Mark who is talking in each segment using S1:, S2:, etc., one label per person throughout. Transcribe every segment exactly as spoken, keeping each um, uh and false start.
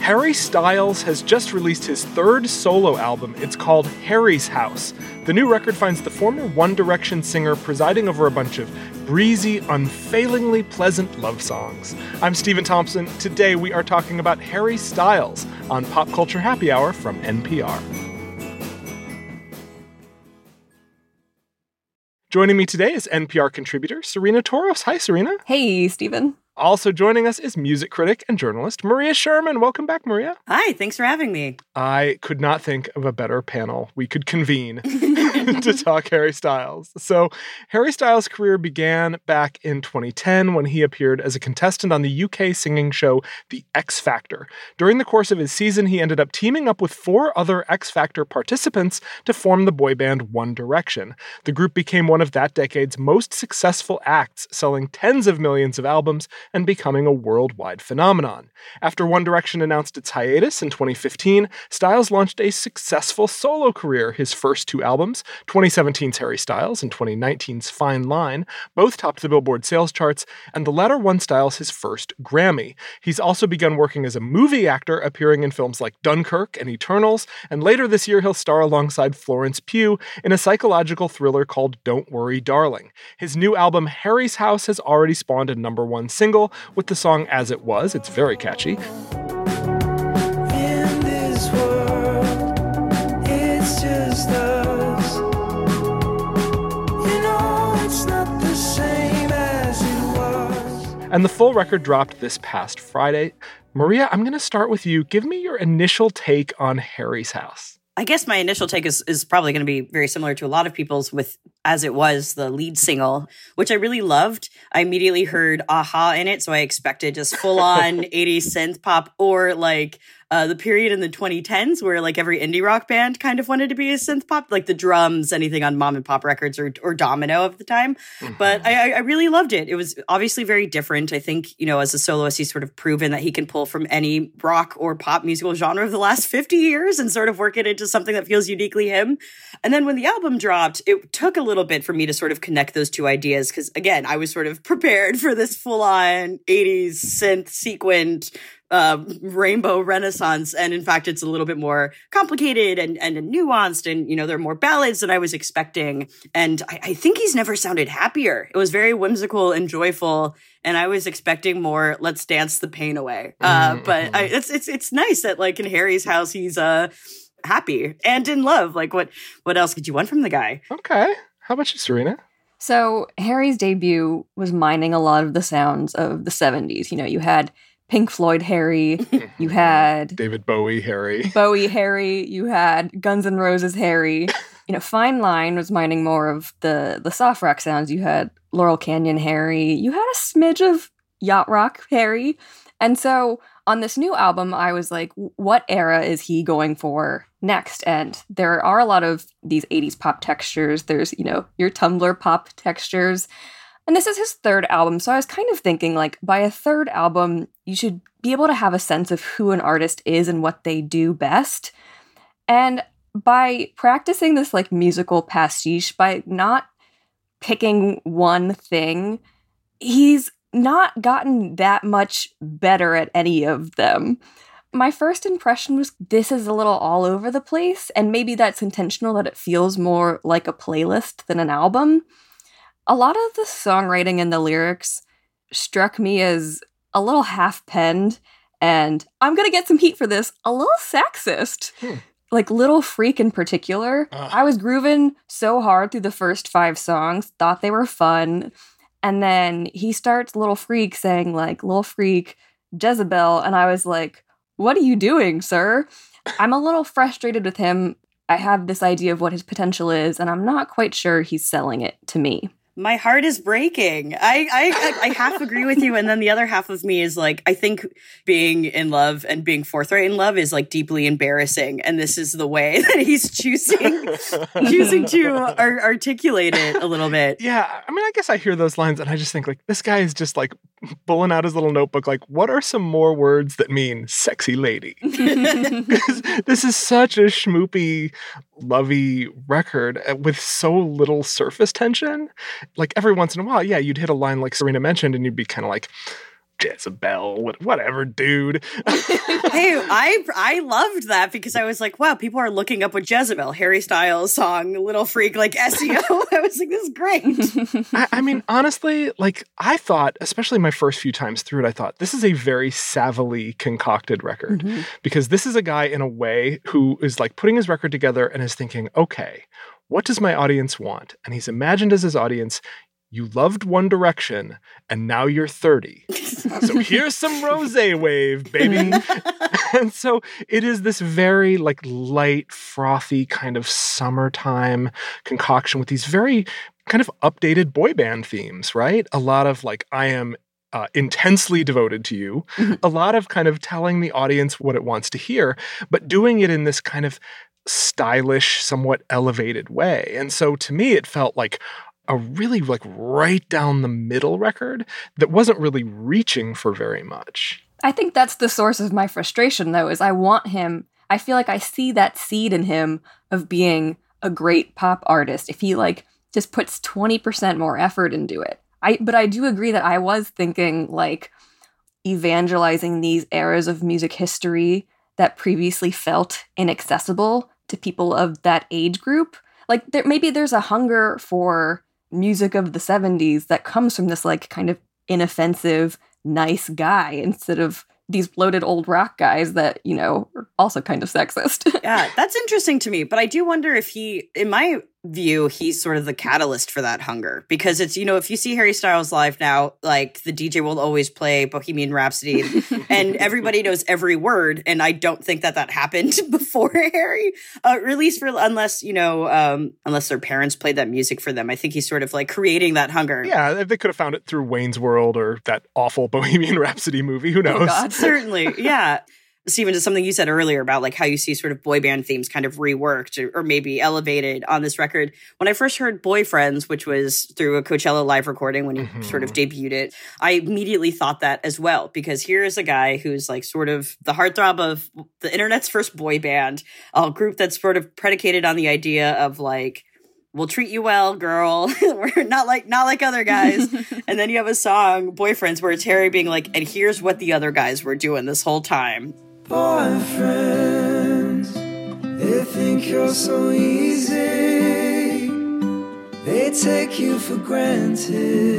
S1: Harry Styles has just released his third solo album. It's called Harry's House. The new record finds the former One Direction singer presiding over a bunch of breezy, unfailingly pleasant love songs. I'm Stephen Thompson. Today we are talking about Harry Styles on Pop Culture Happy Hour from N P R. Joining me today is N P R contributor Serena Toros. Hi, Serena.
S2: Hey, Stephen.
S1: Also joining us is music critic and journalist Maria Sherman. Welcome back, Maria.
S3: Hi, thanks for having me.
S1: I could not think of a better panel we could convene to talk Harry Styles. So, Harry Styles' career began back in twenty ten when he appeared as a contestant on the U K singing show The X Factor. During the course of his season, he ended up teaming up with four other X Factor participants to form the boy band One Direction. The group became one of that decade's most successful acts, selling tens of millions of albums and becoming a worldwide phenomenon. After One Direction announced its hiatus in twenty fifteen, Styles launched a successful solo career. His first two albums, twenty seventeen's Harry Styles and twenty nineteen's Fine Line, both topped the Billboard sales charts, and the latter won Styles his first Grammy. He's also begun working as a movie actor, appearing in films like Dunkirk and Eternals, and later this year he'll star alongside Florence Pugh in a psychological thriller called Don't Worry, Darling. His new album, Harry's House, has already spawned a number one single with the song As It Was. It's very catchy.
S4: In this world, it's just us. You know, it's not the same as it was.
S1: And the full record dropped this past Friday. Maria, I'm going to start with you. Give me your initial take on Harry's House.
S3: I guess my initial take is, is probably going to be very similar to a lot of people's with As It Was, the lead single, which I really loved. I immediately heard Aha in it, so I expected just full-on eighties synth pop, or like uh, the period in the twenty tens where like every indie rock band kind of wanted to be a synth pop, like the drums, anything on Mom and Pop Records or, or Domino of the time. Mm-hmm. But I, I really loved it. It was obviously very different. I think, you know, as a soloist, he's sort of proven that he can pull from any rock or pop musical genre of the last fifty years and sort of work it into something that feels uniquely him. And then when the album dropped, it took a little bit for me to sort of connect those two ideas because, again, I was sort of prepared for this full-on eighties synth sequined uh, rainbow renaissance. And in fact, it's a little bit more complicated and, and nuanced. And, you know, there are more ballads than I was expecting. And I, I think he's never sounded happier. It was very whimsical and joyful. And I was expecting more, let's dance the pain away. Uh, mm-hmm. But I, it's, it's, it's nice that like in Harry's house, he's uh, happy and in love. Like what, what else could you want from the guy?
S1: Okay. How about you, Serena?
S2: So Harry's debut was mining a lot of the sounds of the seventies. You know, you had Pink Floyd Harry, you had
S1: David Bowie Harry,
S2: Bowie Harry, you had Guns N' Roses Harry. You know, Fine Line was mining more of the the soft rock sounds. You had Laurel Canyon Harry, you had a smidge of yacht rock Harry. And so on this new album, I was like, what era is he going for next? And there are a lot of these eighties pop textures. There's, you know, your Tumblr pop textures. And this is his third album, so I was kind of thinking, like, by a third album, you should be able to have a sense of who an artist is and what they do best. And by practicing this, like, musical pastiche, by not picking one thing, he's not gotten that much better at any of them. My first impression was this is a little all over the place, and maybe that's intentional, that it feels more like a playlist than an album. A lot of the songwriting and the lyrics struck me as a little half-penned, and I'm gonna get some heat for this, a little sexist. Hmm. Like Little Freak in particular. Ugh. I was grooving so hard through the first five songs, thought they were fun, and then he starts Little Freak saying like, Little Freak, Jezebel, and I was like, what are you doing, sir? I'm a little frustrated with him. I have this idea of what his potential is, and I'm not quite sure he's selling it to me.
S3: My heart is breaking. I, I I half agree with you. And then the other half of me is like, I think being in love and being forthright in love is like deeply embarrassing. And this is the way that he's choosing, choosing to ar- articulate it a little bit.
S1: Yeah. I mean, I guess I hear those lines and I just think like, this guy is just like pulling out his little notebook. Like, what are some more words that mean sexy lady? This is such a schmoopy, lovey record with so little surface tension. Like every once in a while, yeah, you'd hit a line like Serena mentioned and you'd be kind of like, Jezebel, what- whatever, dude.
S3: Hey, I I loved that because I was like, wow, people are looking up what Jezebel, Harry Styles song, Little Freak, like S E O. I was like, this is great.
S1: I, I mean, honestly, like I thought, especially my first few times through it, I thought this is a very savvily concocted record
S2: Mhm.
S1: because this is a guy in a way who is like putting his record together and is thinking, okay, what does my audience want? And he's imagined as his audience, you loved One Direction and now you're thirty. So here's some rose wave, baby. And so it is this very like light, frothy kind of summertime concoction with these very kind of updated boy band themes, right? A lot of like, I am uh, intensely devoted to you. A lot of kind of telling the audience what it wants to hear, but doing it in this kind of stylish, somewhat elevated way. And so to me, it felt like a really like right down the middle record that wasn't really reaching for very much.
S2: I think that's the source of my frustration, though, is I want him, I feel like I see that seed in him of being a great pop artist if he, like, just puts twenty percent more effort into it. I But I do agree that I was thinking, like, evangelizing these eras of music history that previously felt inaccessible to people of that age group. Like, there, maybe there's a hunger for music of the seventies that comes from this, like, kind of inoffensive, nice guy instead of these bloated old rock guys that, you know, are also kind of sexist.
S3: Yeah, that's interesting to me. But I do wonder if he, in my view, he's sort of the catalyst for that hunger. Because it's, you know, if you see Harry Styles live now, like the D J will always play Bohemian Rhapsody and everybody knows every word. And I don't think that that happened before Harry, uh, or at least for, unless, you know, um, unless their parents played that music for them. I think he's sort of like creating that hunger.
S1: Yeah, they could have found it through Wayne's World or that awful Bohemian Rhapsody movie. Who knows?
S2: Oh, God.
S3: Certainly, yeah. Stephen, to something you said earlier about like how you see sort of boy band themes kind of reworked or, or maybe elevated on this record. When I first heard Boyfriends, which was through a Coachella live recording when he
S1: Mhm.
S3: sort of debuted it, I immediately thought that as well, because here is a guy who's like sort of the heartthrob of the internet's first boy band, a group that's sort of predicated on the idea of like, we'll treat you well, girl. We're not like not like other guys. And then you have a song, Boyfriends, where it's Harry being like, and here's what the other guys were doing this whole time.
S4: Boyfriends, they think you're so easy. They take you for granted.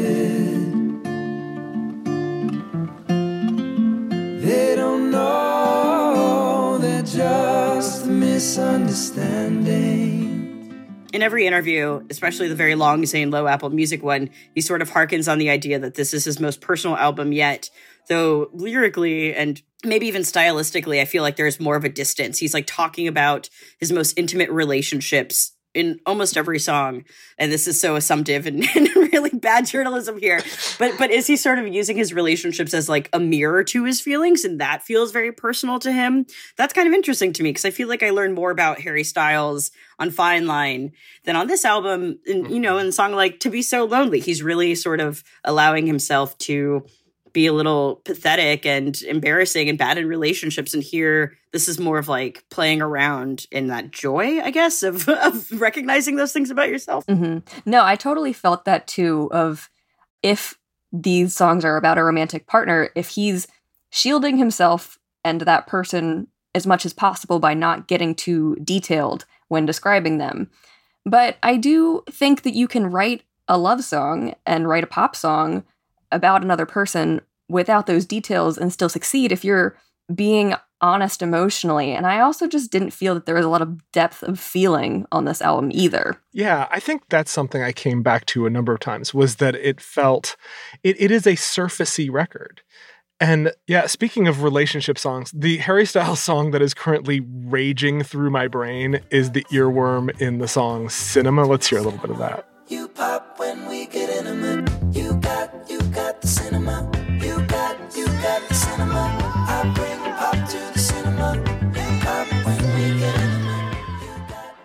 S4: They don't know they're just a misunderstanding.
S3: In every interview, especially the very long Zane Lowe Apple Music one, he sort of harkens on the idea that this is his most personal album yet. Though lyrically and maybe even stylistically, I feel like there's more of a distance. He's like talking about his most intimate relationships in almost every song. And this is so assumptive and, and really bad journalism here. But but is he sort of using his relationships as like a mirror to his feelings? And that feels very personal to him. That's kind of interesting to me because I feel like I learned more about Harry Styles on Fine Line than on this album. And, you know, in a song like To Be So Lonely, he's really sort of allowing himself to be a little pathetic and embarrassing and bad in relationships. And here, this is more of like playing around in that joy, I guess, of, of recognizing those things about yourself.
S2: Mm-hmm. No, I totally felt that too, of if these songs are about a romantic partner, if he's shielding himself and that person as much as possible by not getting too detailed when describing them. But I do think that you can write a love song and write a pop song about another person without those details and still succeed if you're being honest emotionally. And I also just didn't feel that there was a lot of depth of feeling on this album either.
S1: Yeah, I think that's something I came back to a number of times, was that it felt, it, it is a surfacey record. And yeah, speaking of relationship songs, the Harry Styles song that is currently raging through my brain is the earworm in the song Cinema. Let's hear a little bit of that.
S4: You pop when we get intimate. You got, you got the cinema. You got, you got the cinema. I bring pop to the cinema. You pop when we get intimate.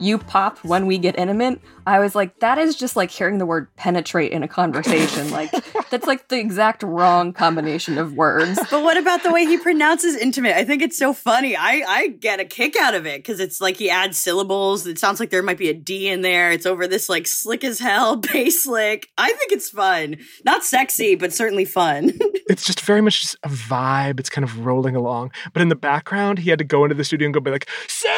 S2: you pop when we get intimate, I was like, that is just like hearing the word penetrate in a conversation. Like, that's like the exact wrong combination of words.
S3: But what about the way he pronounces intimate? I think it's so funny. I, I get a kick out of it because it's like he adds syllables. It sounds like there might be a D in there. It's over this like slick as hell bass lick. I think it's fun. Not sexy, but certainly fun.
S1: It's just very much just a vibe. It's kind of rolling along. But in the background, he had to go into the studio and go be like, Cinema!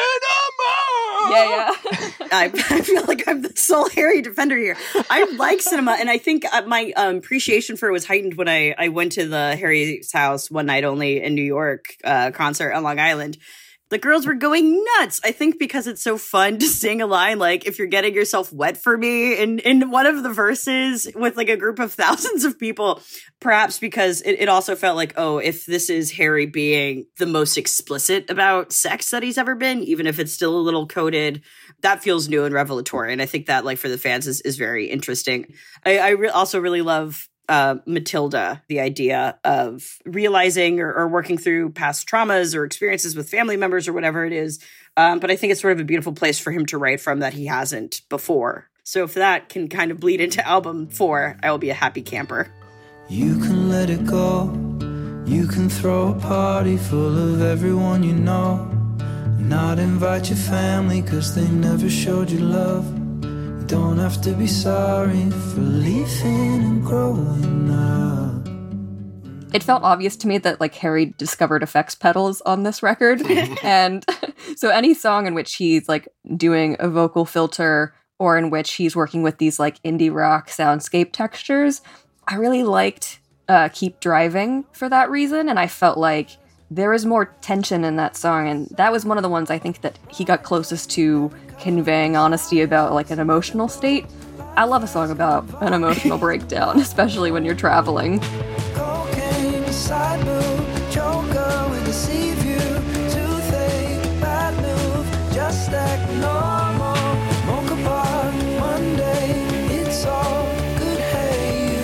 S2: Yeah, yeah.
S3: I, I feel like I'm the sole Harry defender here. I like cinema, and I think uh, my um, appreciation for it was heightened when I, I went to the Harry's House one night only in New York uh, concert on Long Island. The girls were going nuts. I think because it's so fun to sing a line like, if you're getting yourself wet for me in, in one of the verses with like a group of thousands of people, perhaps because it, it also felt like, oh, if this is Harry being the most explicit about sex that he's ever been, even if it's still a little coded, that feels new and revelatory. And I think that like for the fans is, is very interesting. I, I re- also really love Uh, Matilda, the idea of realizing or, or working through past traumas or experiences with family members or whatever it is. Um, but I think it's sort of a beautiful place for him to write from that he hasn't before. So if that can kind of bleed into album four, I will be a happy camper.
S4: You can let it go. You can throw a party full of everyone you know. Not invite your family cause they never showed you love. Don't have to be sorry for leaving and growing up.
S2: It felt obvious to me that like Harry discovered effects pedals on this record. And so any song in which he's like doing a vocal filter or in which he's working with these like indie rock soundscape textures, I really liked uh, Keep Driving for that reason. And I felt like there was more tension in that song, and that was one of the ones I think that he got closest to conveying honesty about like an emotional state. I love a song about an emotional breakdown, especially when you're traveling.
S4: Cocaine, side move, joker with a sea view, toothache, bad move, just act normal, mocha bar, Monday, it's all good, hey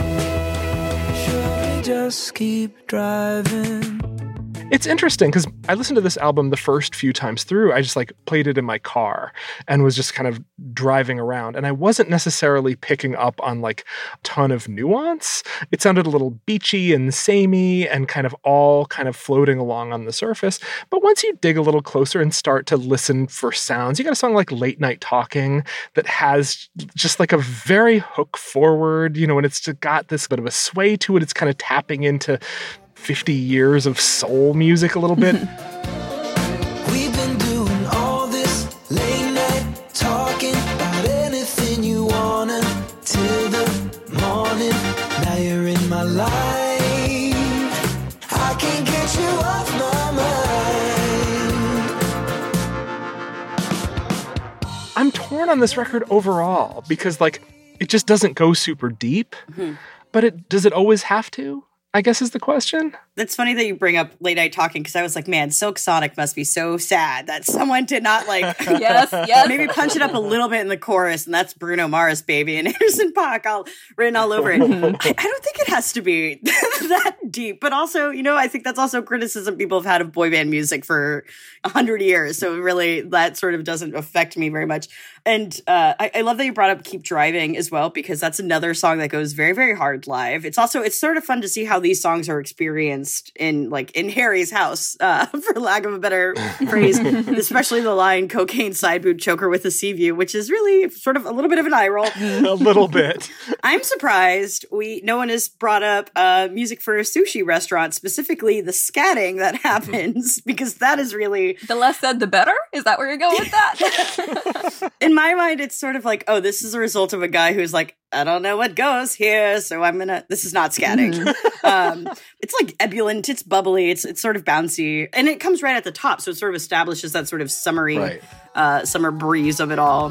S4: you, should we just keep driving?
S1: It's interesting because I listened to this album the first few times through. I just like played it in my car and was just kind of driving around. And I wasn't necessarily picking up on like a ton of nuance. It sounded a little beachy and samey and kind of all kind of floating along on the surface. But once you dig a little closer and start to listen for sounds, you got a song like Late Night Talking that has just like a very hook forward, you know, and it's got this bit of a sway to it. It's kind of tapping into fifty years of soul music a little bit.
S4: We've been doing all this late night talking about anything you wanna till the morning. Now you're in my life. I can't get you off my mind.
S1: I'm torn on this record overall because like it just doesn't go super deep, mm-hmm. but it does it always have to? I guess is the question.
S3: That's funny that you bring up Late Night Talking because I was like, man, Silk Sonic must be so sad that someone did not like
S2: yes, yes.
S3: maybe punch it up a little bit in the chorus, and that's Bruno Mars, baby, and Anderson .Paak all written all over it. I, I don't think it has to be that deep, but also, you know, I think that's also criticism people have had of boy band music for a hundred years. So really, that sort of doesn't affect me very much. And uh, I, I love that you brought up Keep Driving as well, because that's another song that goes very, very hard live. It's also, it's sort of fun to see how these songs are experienced in like in Harry's house, uh, for lack of a better phrase, especially the line cocaine side boot choker with a sea view, which is really sort of a little bit of an eye roll.
S1: A little bit.
S3: I'm surprised we no one has brought up uh, music for a sushi restaurant, specifically the scatting that happens, because that is really...
S2: The less said, the better? Is that where you're going with that?
S3: In my mind, it's sort of like, oh, this is a result of a guy who's like, I don't know what goes here, so I'm gonna, this is not scatting. Mm. um, it's like ebullient, it's bubbly, it's it's sort of bouncy, and it comes right at the top, so it sort of establishes that sort of summery, right. uh, summer breeze of it all.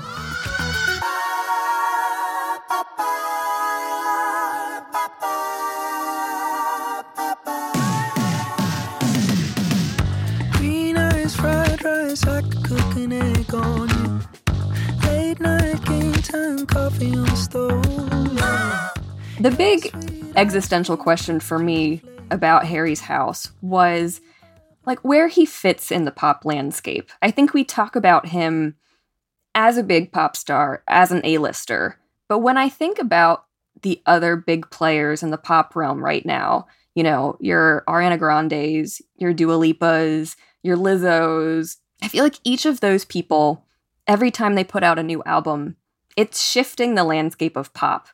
S4: Green eyes, fried rice, I could cook an egg on you. Late night game time, coffee on the stove.
S2: The big existential question for me about Harry's house was like where he fits in the pop landscape. I think we talk about him as a big pop star, as an A-lister. But when I think about the other big players in the pop realm right now, you know, your Ariana Grandes, your Dua Lipas, your Lizzos, I feel like each of those people, every time they put out a new album, it's shifting the landscape of pop.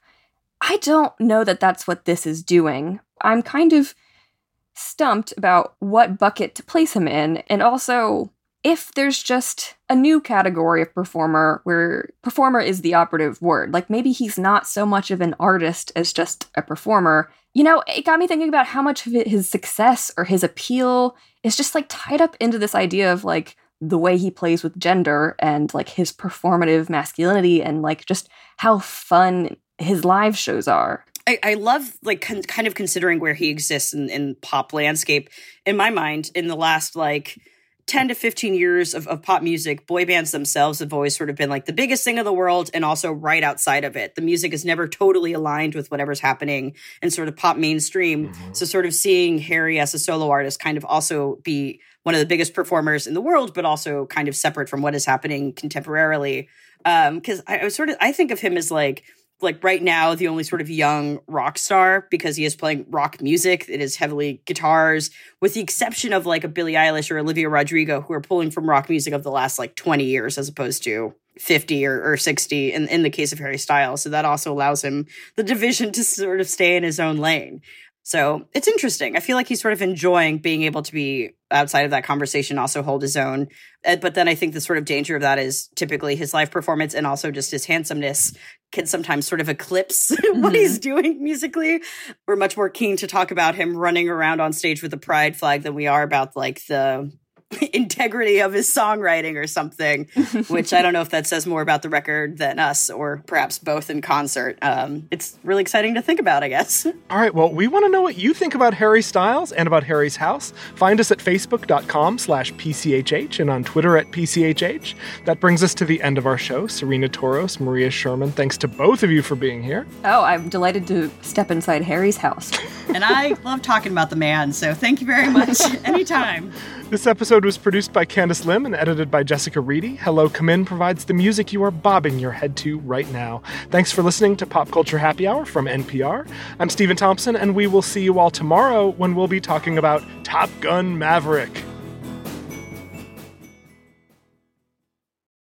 S2: I don't know that that's what this is doing. I'm kind of stumped about what bucket to place him in, and also if there's just a new category of performer where performer is the operative word. Like maybe he's not so much of an artist as just a performer. You know, it got me thinking about how much of it, his success or his appeal is just like tied up into this idea of like the way he plays with gender and like his performative masculinity and like just how fun his live shows are.
S3: I, I love like con- kind of considering where he exists in, in pop landscape. In my mind, in the last like ten to fifteen years of, of pop music, boy bands themselves have always sort of been like the biggest thing in the world and also right outside of it. The music is never totally aligned with whatever's happening in sort of pop mainstream. Mm-hmm. So sort of seeing Harry as a solo artist kind of also be one of the biggest performers in the world, but also kind of separate from what is happening contemporarily. Um, cause I, I was sort of, I think of him as like, like right now, the only sort of young rock star because he is playing rock music. It is heavily guitars, with the exception of like a Billie Eilish or Olivia Rodrigo, who are pulling from rock music of the last like twenty years as opposed to fifty or, or sixty in, in the case of Harry Styles. So that also allows him the division to sort of stay in his own lane. So it's interesting. I feel like he's sort of enjoying being able to be outside of that conversation, also hold his own. Uh, but then I think the sort of danger of that is typically his live performance and also just his handsomeness can sometimes sort of eclipse mm-hmm. what he's doing musically. We're much more keen to talk about him running around on stage with a pride flag than we are about like the integrity of his songwriting or something, which I don't know if that says more about the record than us or perhaps both in concert. Um, it's really exciting to think about, I guess.
S1: All right, well, we want to know what you think about Harry Styles and about Harry's house. Find us at facebook.com slash PCHH and on Twitter at P C H H. That brings us to the end of our show. Serena Toros, Maria Sherman, thanks to both of you for being here.
S2: Oh, I'm delighted to step inside Harry's house.
S3: And I love talking about the man, so thank you very much. Anytime.
S1: This episode was produced by Candice Lim and edited by Jessica Reedy. Hello Come In provides the music you are bobbing your head to right now. Thanks for listening to Pop Culture Happy Hour from N P R. I'm Stephen Thompson, and we will see you all tomorrow when we'll be talking about Top Gun Maverick.